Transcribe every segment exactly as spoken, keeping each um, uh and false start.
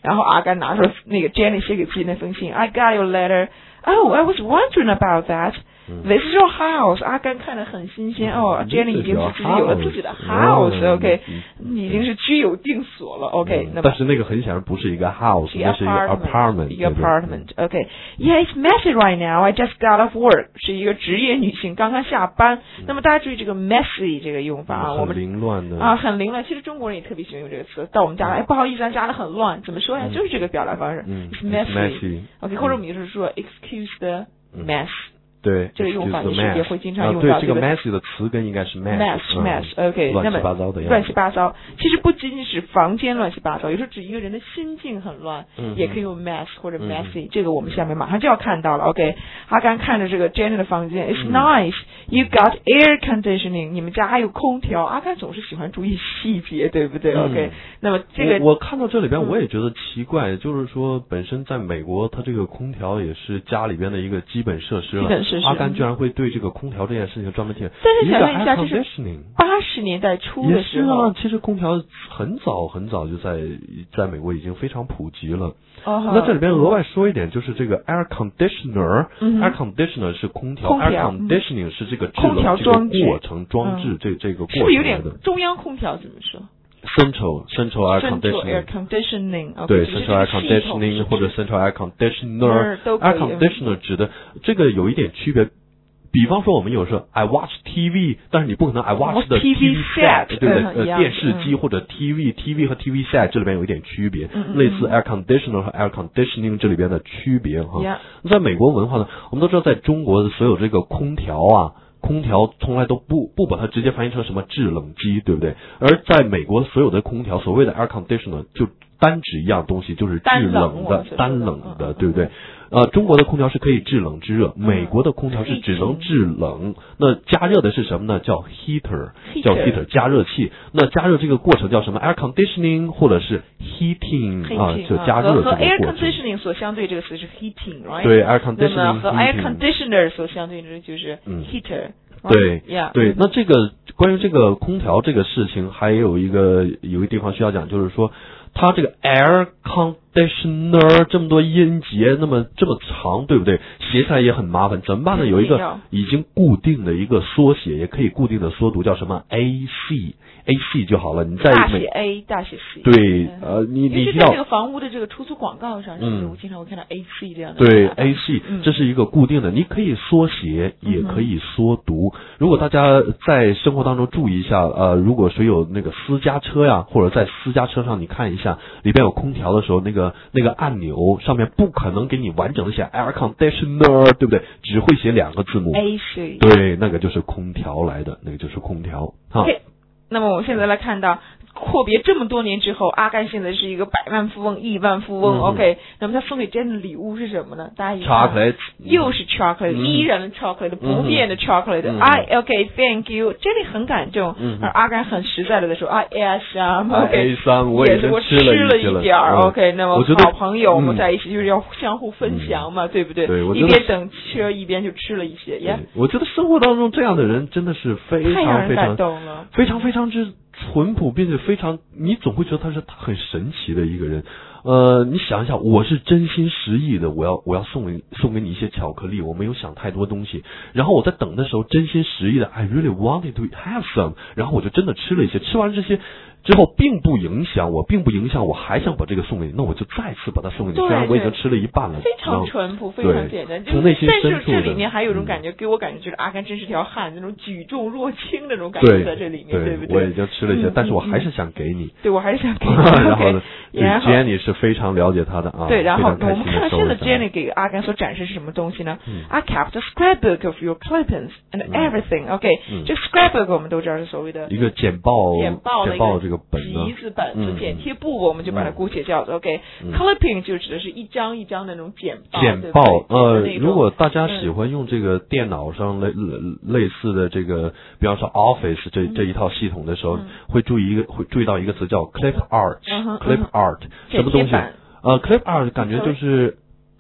然后阿甘拿出那个 Jenny 写给自己那封信 I got your letter. Oh, I was wondering about that.This is your house. 阿甘看得很新鲜哦 ，Jenny 已经是自己有了自己的 house，OK， 已经是居有定所了 ，OK。那但是那个很显然不是一个 house， 那是一个 apartment， 一个 apartment，OK。Yeah, it's messy right now. I just got off work. 是一个职业女性，刚刚下班。那么大家注意这个 messy 这个用法啊，我们很凌乱的啊，很凌乱。其实中国人也特别喜欢用这个词。到我们家来，哎，不好意思，咱家里很乱，怎么说呀？就是这个表达方式 ，it's messy，OK， 或者我们有时候说 excuse the mess。 对， 这个用法也是也会经常用到、 啊。 对，这个 messy 的词根应该是 mess，mess，mess，OK，、 嗯、乱七八糟的样子。 乱七八糟，其实不仅仅是房间乱七八糟，有时候指一个人的心境很乱， 嗯、 也可以用 mess 或者 messy、嗯。这个我们下面马上就要看到了 ，OK。阿甘看着这个 Jenny 的房间 ，It's nice，you got air conditioning， 你们家还有空调。阿甘总是喜欢注意细节，对不对、嗯、？OK。那么这个我, 我看到这里边我也觉得奇怪，嗯、就是说本身在美国，它这个空调也是家里边的一个基本设施了， 基本设施。 阿甘居然会对这个空调这件事情专门提， 但是想问一下，就是八十年代初的时候， 也是啊，其实空调很早很早就在在美国已经非常普及了。 哦、 那这里边额外说一点，就是这个 air conditioner，air、 嗯、 conditioner 是空调, 空调 ，air conditioning 是这个空调装置过程装置，嗯、这这个过程是不是有点中央空调怎么说 ？Central Central Air Conditioning， Conditioning 对 Central Air Conditioning 或者 Central Air Conditioner，Air Conditioner 指的这个有一点区别。比方说我们有时候 I watch T V， 但是你不可能 I watch the T V set， 对不对？呃，电视机或者 T V，T V 和 T V set 这里边有一点区别， 嗯、 类似 air conditioner 和 air conditioning 这里边的区别哈。 Yeah. 在美国文化呢，我们都知道，在中国的所有这个空调啊。空调从来都不不把它直接翻译成什么制冷机，对不对？而在美国所有的空调，所谓的 air conditioner 就单指一样东西，就是制冷的、单冷的，对不对？呃，中国的空调是可以制冷制热，美国的空调是只能制冷。那加热的是什么呢？叫 heater， 叫 heater 加热器。那加热这个过程叫什么 ？air conditioning 或者是 heating 啊，就加热这个过程。和 air conditioning 所相对这个词是 heating，right？ 对 ，air conditioning。 那么和 air conditioner 所相对的就是 heater。 对 ，yeah. 对，那这个关于这个空调这个事情，还有一个有一个地方需要讲，就是说，它这个 air conditioner 这么多音节，那么这么长，对不对？写起来也很麻烦，怎么办呢？有一个已经固定的一个缩写，也可以固定的缩读，叫什么 A C，A C 就好了。你在大写 A， 大写 C。 对，呃，你你知道这个房屋的这个出租广告上，嗯，我经常会看到 A C 这样的。 对 ，A C，嗯、这是一个固定的，你可以缩写，也可以缩读。嗯、如果大家在生活当中注意一下，呃，如果谁有那个私家车呀，或者在私家车上你看一下，里边有空调的时候，那个那个按钮上面不可能给你完整的写 air conditioner， 对不对？只会写两个字母 A C。 对，那个就是空调来的，那个就是空调。好。 Okay. 那么我们现在来看到，阔别这么多年之后，阿甘现在是一个百万富翁、亿万富翁。嗯、OK， 那么他送给 Jenny 的礼物是什么呢？大家一看 ，chocolate， 又是 chocolate，、嗯、依然的 chocolate，、嗯、不变的 chocolate。I、嗯、OK，Thank you，Jenny 很感动，嗯、而阿甘很实在的说，I ate some，OK， 我也是我吃了一点儿、 嗯、 ，OK， 那么好朋友我们在一起就是要相互分享嘛， 嗯、 对不对？ 对， 一边等车一边就吃了一些。Yeah， 我觉得生活当中这样的人真的是非常非常非常非常之淳朴，并且非常，你总会觉得他是很神奇的一个人。呃，你想一下，我是真心实意的，我要我要送给送给你一些巧克力，我没有想太多东西。然后我在等的时候，真心实意的 ，I really wanted to have some， 然后我就真的吃了一些。吃完这些之后，并不影响我，并不影响我还想把这个送给你，那我就再次把它送给你。虽然我已经吃了一半了， 非常淳朴，非常简单。 从内心深处的。 但是这里面还有一种感觉，嗯、给我感觉就是阿甘真是条汉子，那种举重若轻的那种感觉在这里面， 对, 对不对？ 我已经吃了一些，嗯、但是我还是想给你。 对，我还是想给你。 然后呢 ，Jenny 是非常了解他的啊。 对，然后我们看到现在 Jenny 给阿甘所展示是什么东西呢、嗯、？I kept a scrapbook of your clippings and everything、嗯。OK，、嗯、这个 scrapbook 我们都知道是所谓的一个简报简报简报这个本集子本子、剪贴簿，我们就把它姑且叫做 OK。clipping、嗯、就指的是一张一张的那种简报。 简报，呃，如果大家喜欢用这个电脑上类、嗯、类似的这个，比方说 Office 这、嗯、这一套系统的时候，嗯、会注意一个会注意到一个词叫 clip art，clip、嗯、art，、嗯、什么东西？呃 ，clip art 感觉就是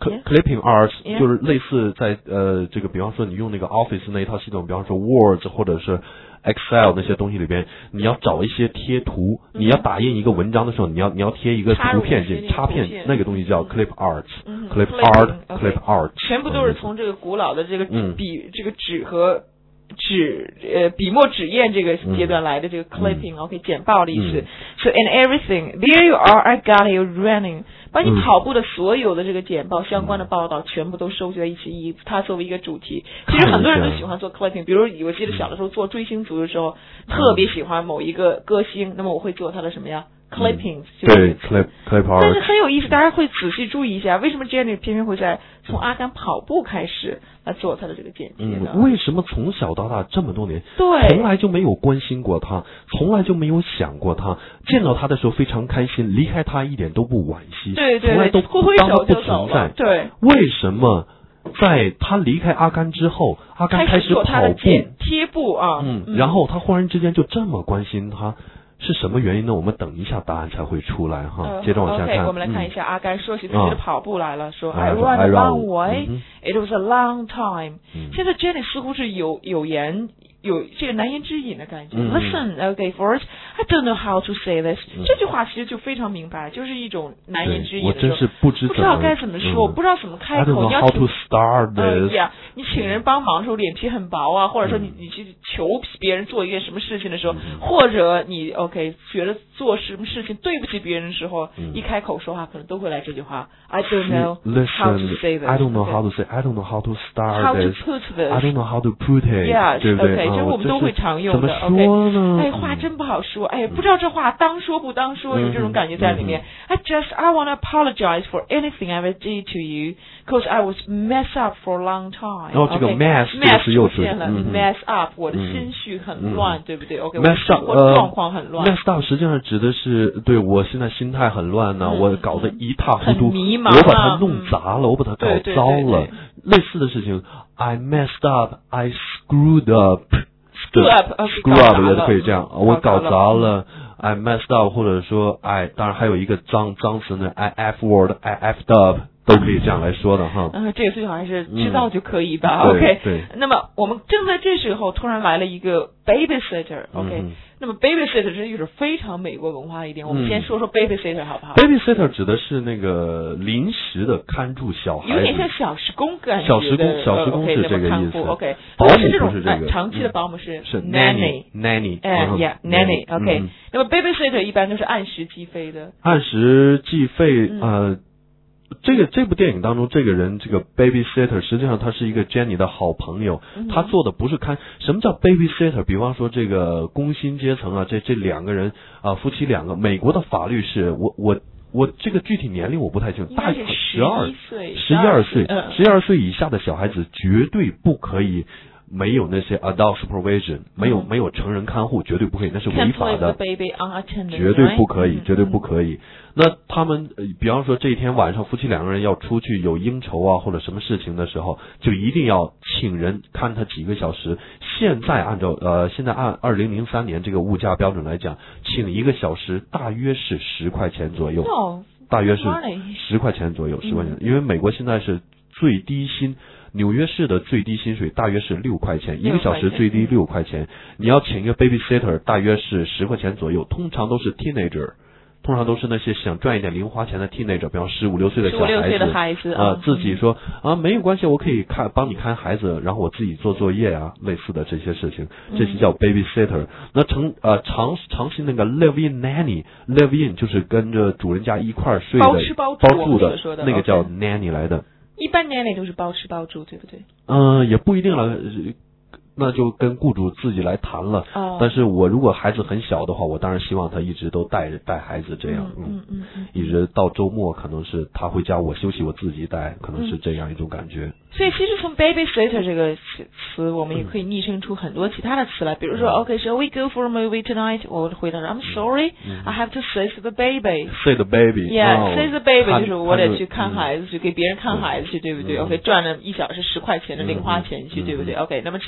clipping arts Yeah. 就是类似在呃这个，比方说你用那个 Office 那一套系统，比方说 Word 或者是 Excel 那些东西里边，你要找一些贴图， 嗯、 你要打印一个文章的时候，你要你要贴一个图片进插片，那个东西叫 clip arts，clip、嗯、art clip art， 全部都是从这个古老的这个笔、嗯、这个纸和纸呃笔墨纸砚这个阶段来的这个 clipping、嗯、OK 简报的意思、嗯、so in everything there you are I got you running， 把你跑步的所有的这个简报、嗯、相关的报道全部都收集在一起，以它作为一个主题。其实很多人都喜欢做 clipping， 比如我记得小的时候做追星族的时候、嗯、特别喜欢某一个歌星，那么我会做他的什么呀clippings、嗯、 对 clip clip art， 但是很有意思，大家会仔细注意一下，为什么 Jenny 偏偏会在从阿甘跑步开始来做他的这个简介呢、 嗯、为什么从小到大这么多年对从来就没有关心过他，从来就没有想过他，见到他的时候非常开心，离开他一点都不惋惜， 对对对， 从来都挥挥手就走了，对， 为什么在他离开阿甘之后，阿甘开始跑步贴步啊， 嗯，嗯然后他忽然之间就这么关心他，是什么原因呢？我们等一下答案才会出来哈。 呃、 接着往下看。 OK， 我们来看一下、嗯、阿甘说起自己的跑步来了，嗯、说 I run a long way,、 嗯、 it was a long time、 嗯。 现在 Jenny 似乎是有有言有这个难言之隐的感觉。 嗯、 Listen, okay, first, I don't know how to say this、嗯。这句话其实就非常明白，就是一种难言之隐的时候。 我真是不知不知道该怎么说， 嗯、 不知道怎么开口。 I don't know 你要 how to start this、 呃 yeah, 你请人帮忙的时候脸皮很薄啊，或者说你你去求别人做一件什么事情的时候，嗯、或者你 OK 觉得做什么事情对不起别人的时候，嗯、一开口说话可能都会来这句话。I don't know how to say this. I don't know how to say. I don't know how to start how this. to put this. I don't know how to put it. Yeah, 对不对 OK， 这我们都会常用的。 怎么说呢？ OK， 哎，话真不好说，哎，不知道这话当说不当说，有这种感觉在里面。I just I want to apologize for anything I ever did to you, because I was messed up for a long time. 然后这个 mess mess 又出现了 ，mess up， 我的心绪很乱，对不对 ？OK，mess up， 我的状况很乱。 mess up 实际上指的是对我现在心态很乱呢，我搞得一塌糊涂， 迷茫， 我把它弄砸了，我把它搞糟了。类似的事情 ，I messed up, I screwed up。 screw up screw up 也是可以这样，我搞砸了 I messed up， 或者说 I 当然还有一个脏脏词呢 I F word I F'd up 都可以这样来说的哈。 嗯，这个最好还是知道就可以吧。 嗯、 OK， 对。 那么我们正在这时候突然来了一个 babysitter。OK，、嗯、那么 babysitter 这就是非常美国文化一点。我们先说说 babysitter 好不好 ？babysitter 指的是那个临时的看住小孩子， 有点像小时工感觉的。 小时工，小时工是这个意思。 OK， 保姆是这种、 不是这个， 长期的保姆是是 nanny，nanny， 哎 ，yeah，nanny。OK，、嗯、那么 babysitter 一般都是按时计费的。 按时计费，嗯、呃。这个这部电影当中，这个人这个 babysitter 实际上他是一个 Jenny 的好朋友， 嗯、 他做的不是看什么叫 babysitter， 比方说这个工薪阶层啊，这这两个人啊、呃、夫妻两个，美国的法律是我我我这个具体年龄我不太清楚，大概十二岁十一二岁十一二岁以下的小孩子绝对不可以。没有那些 adult supervision， 没有、嗯、没有成人看护，绝对不可以，那是违法的，绝对不可以， 嗯、 绝对不可以。那他们，呃，比方说这一天晚上夫妻两个人要出去有应酬啊，或者什么事情的时候，就一定要请人看他几个小时。现在按照呃，现在按二零零三年这个物价标准来讲，请一个小时大约是十块钱左右， no, 大约是十块钱左右，十块钱、嗯，因为美国现在是最低薪。纽约市的最低薪水大约是六块钱，一个小时最低六块钱。你要请一个 babysitter， 大约是十块钱左右。通常都是 teenager， 通常都是那些想赚一点零花钱的 teenager， 比方十五六岁的小孩子， 十五六岁的孩子啊、呃，自己说啊没有关系，我可以看帮你看孩子，然后我自己做作业啊，类似的这些事情，这是叫 babysitter。那成呃长长期那个 live in nanny，live in 就是跟着主人家一块儿睡的， 包吃包住包住的， 的那个叫 okay. nanny 来的。 一般 nanny 都是包吃包住，对不对？ 嗯、呃，也不一定了，那就跟雇主自己来谈了。 哦。 但是我如果孩子很小的话，我当然希望他一直都带带孩子这样， 嗯嗯嗯嗯， 一直到周末可能是他回家我休息我自己带，可能是这样一种感觉。 嗯、所以其实从 babysitter 这个词，我们也可以拟声出很多其他的词来，比如说、嗯、OK, shall we go for a movie tonight？ 我回答 I'm sorry,、嗯、I have to save the baby. Save the baby. Yeah,、oh, save the baby 就是我得去看看孩子去，给别人看孩子去，对不对、嗯、？OK， 赚了一小时十块钱的零花钱去， 嗯、 对不对、 嗯、 ？OK， 那么是像这种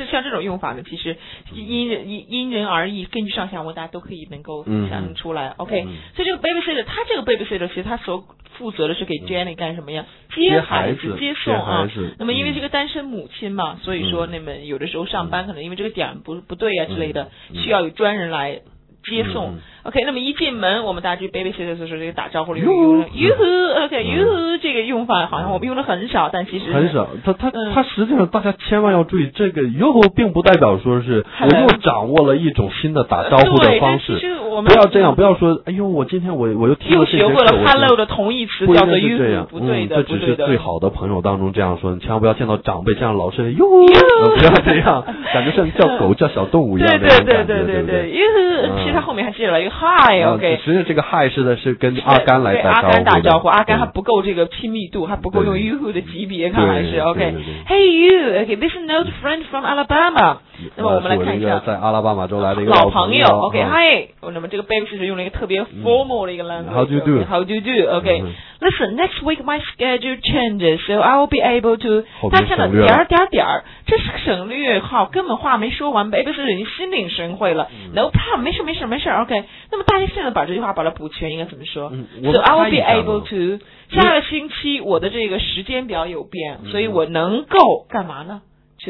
用法呢，其实因人因因人而异，根据上下文大家都可以能够想出来。嗯、OK，、嗯、所以这个 babysitter， 他这个 babysitter 其实他所负责的是给 Jenny 干什么呀？接孩子、接送啊。那么因为是个单身母亲嘛，嗯、所以说那么有的时候上班可能因为这个点不不对啊之类的，嗯、需要有专人来接送。嗯、OK， 那么一进门，我们大家对 babysitter 的时候，这个打招呼里用用哟呵 ，OK， 哟呵，这个用法好像我们用的很少，但其实很少。他他他实际上大家千万要注意，这个哟呵并不代表说是我又掌握了一种新的打招呼的方式。不要这样，不要说，哎呦，我今天我我又听了这些课， 又学会了 hello 的同义词叫做哟呵，不对的， 这只是最好的朋友当中这样说，你千万不要见到长辈这样老是哟呵，不要这样，感觉像叫狗叫小动物一样的感觉。 对对对对对，哟呵，其实他后面还接了一个 hi，OK。 实际上这个 hi 是的是跟阿甘来打招呼。 阿甘打招呼，阿甘还不够这个亲密度，还不够用哟呵的级别，看来是 OK。Hey you，OK，this is an old friend from Alabama。那么我们来看一下， 在阿拉巴马州来的一个老朋友 ，OK，Hi。那么这个 baby 是用了一个特别 formal 的一个 language。How do you do? How do you do? OK。Listen, next week my schedule changes, so I will be able to。他看到点儿点儿点儿，这是个省略号，根本话没说完 ，baby 是已经心领神会了。No problem， 没事没事没事 ，OK。那么大家现在把这句话把它补全，应该怎么说 ？So I will be able to。下个星期我的这个时间表有变，所以我能够干嘛呢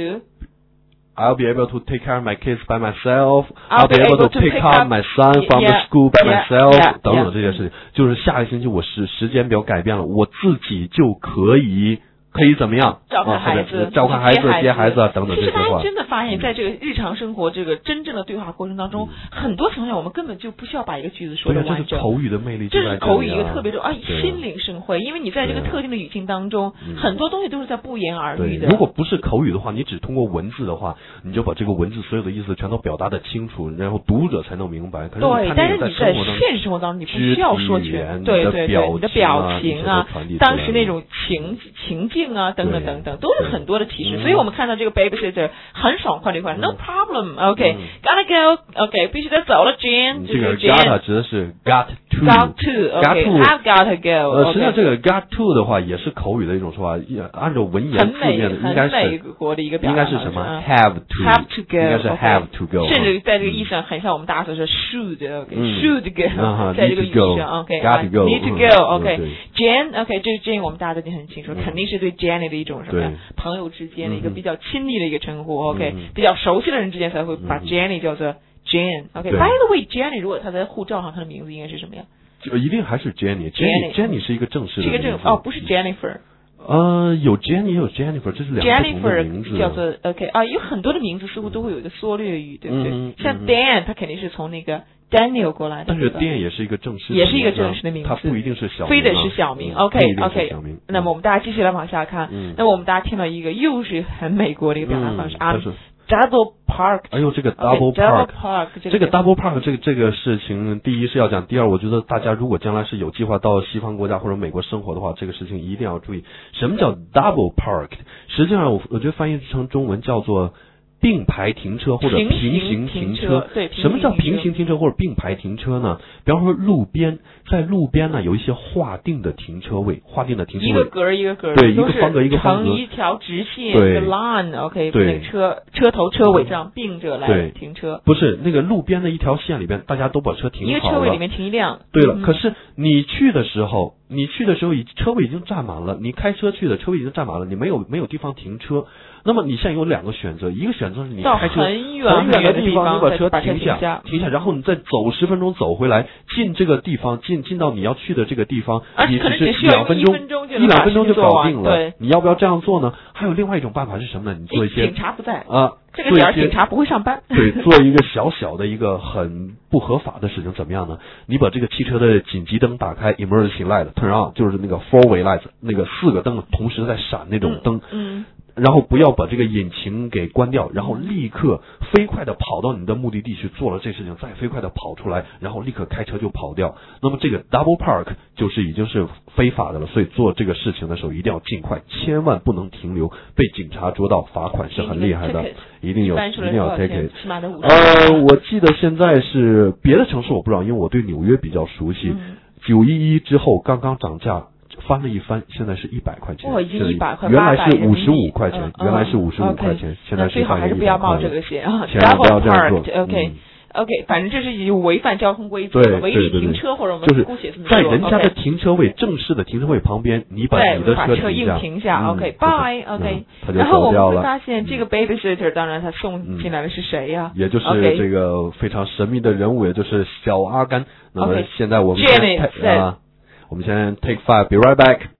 ？To。I'll be able to take care of my kids by myself. I'll be able to pick up my son from the school by myself. 等等这些事情，就是下个星期我时时间表改变了，我自己就可以可以怎么样？ 照看孩子， 照看孩子，接孩子啊，等等这些话。 其实大家真的发现，在这个日常生活这个真正的对话过程当中，很多情况下我们根本就不需要把一个句子说的完整。 这是口语的魅力， 这是口语一个特别重啊，心领神会。因为你在这个特定的语境当中，很多东西都是在不言而喻的。 如果不是口语的话，你只通过文字的话，你就把这个文字所有的意思全都表达的清楚，然后读者才能明白。可是对，但是你在现实生活当中，你不需要说全，对对对，你的表情啊，当时那种情情境啊，等等等。都是很多的提示，所以我们看到这个 babysitter 很爽快的一块 ，no problem，OK，gotta go，OK， 必须得走了 ，Jane， 这个 gotta 指的是 got to，got to，OK，have gotta go。 呃，实际上这个 got to 的话也是口语的一种说法，按照文言字面的应该是美国的一个表达，应该是什么 have to，have to go， 应该是 have to go， 甚至在这个意义上很像我们大家所说 should，OK，should go，在这个意义上 ，OK，need to go，OK，Jane，OK，这个 Jane 我们大家都已经很清楚，肯定是对 Jenny 的一种什么？朋友之间的一个比较亲密的一个称呼 ，OK， 比较熟悉的人之间才会把 Jenny 叫做 Jane，OK。By the way，Jenny 如果她在护照上，她的名字应该是什么呀？ 就一定还是 Jenny，Jenny，Jenny 是一个正式的名字。 这个正哦，不是 Jennifer。 呃，有 Jenny 也有 Jennifer， 这是两个不同的名字。 Jennifer 叫做 OK 啊，有很多的名字似乎都会有一个缩略语，对不对？嗯、像 Dan， 他肯定是从那个 Daniel 过来的。 但是 Dan 也是一个正式的， 也是一个正式的名字， 它不一定是小名、啊， 非得是小名。OK OK， 那么我们大家继续来往下看。嗯、那么我们大家听到一个又是很美国的一个表达方式啊。 嗯 Double park， 哎呦，这个 double park， okay, park 这个 double park 这个这个事情，第一是要讲，第二，我觉得大家如果将来是有计划到西方国家或者美国生活的话，这个事情一定要注意。什么叫 double park？ 实际上我我觉得翻译成中文叫做并排停车或者平行停车。 对， 什么叫平行停车或者并排停车呢？比方说路边，在路边呢有一些划定的停车位，划定的停车位， 一个格一个格， 对，一个方格一个方格， 成一条直线，对 ，line，OK， 对，车车头车尾这样并着来停车。 不是那个路边的一条线里边，大家都把车停好了， 一个车位里面停一辆。 对了，嗯、可是你去的时候，你去的时候已车位已经占满了，你开车去的车位已经占满了，你没有没有地方停车。那么你现在有两个选择，一个选择是你开车很远很远的地方，你把车停下， 停下，然后你再走十分钟走回来，进这个地方，进进到你要去的这个地方，你只是两分钟，一两分钟就搞定了。你要不要这样做呢？还有另外一种办法是什么呢？你做一些警察不在啊， 这个点儿警察不会上班。 对，做一个小小的一个很不合法的事情，怎么样呢？你把这个汽车的紧急灯打开 ，emergency light turn on， 就是那个 four way light， 那个四个灯同时在闪那种灯。 嗯。嗯然后不要把这个引擎给关掉，然后立刻飞快的跑到你的目的地去做了这事情，再飞快的跑出来，然后立刻开车就跑掉。那么这个 double park 就是已经是非法的了，所以做这个事情的时候一定要尽快，千万不能停留，被警察捉到罚款是很厉害的，一定有一定要 take it。呃，我记得现在是别的城市我不知道，因为我对纽约比较熟悉。九一一之后刚刚涨价。 翻了一翻，现在是一百块钱。 哇，已经一百块， 原来是五十五块钱， 嗯、 原来是五十五块钱， okay, 现在是最好还是不要冒这个险啊！ 千万不要这样做。 OK、嗯。OK， 反正这是已经违反交通规则，违礼停车或者我们就是姑且这么说， 在人家的停车位、正式的停车位旁边，你把你的车硬停下。OK，Bye。OK， 然后我们会发现这个 babysitter， 当然他送进来的是谁呀？ 也就是这个非常神秘的人物，也就是小阿甘。那么现在我们 Jenny 啊，我们先 take five，be right back。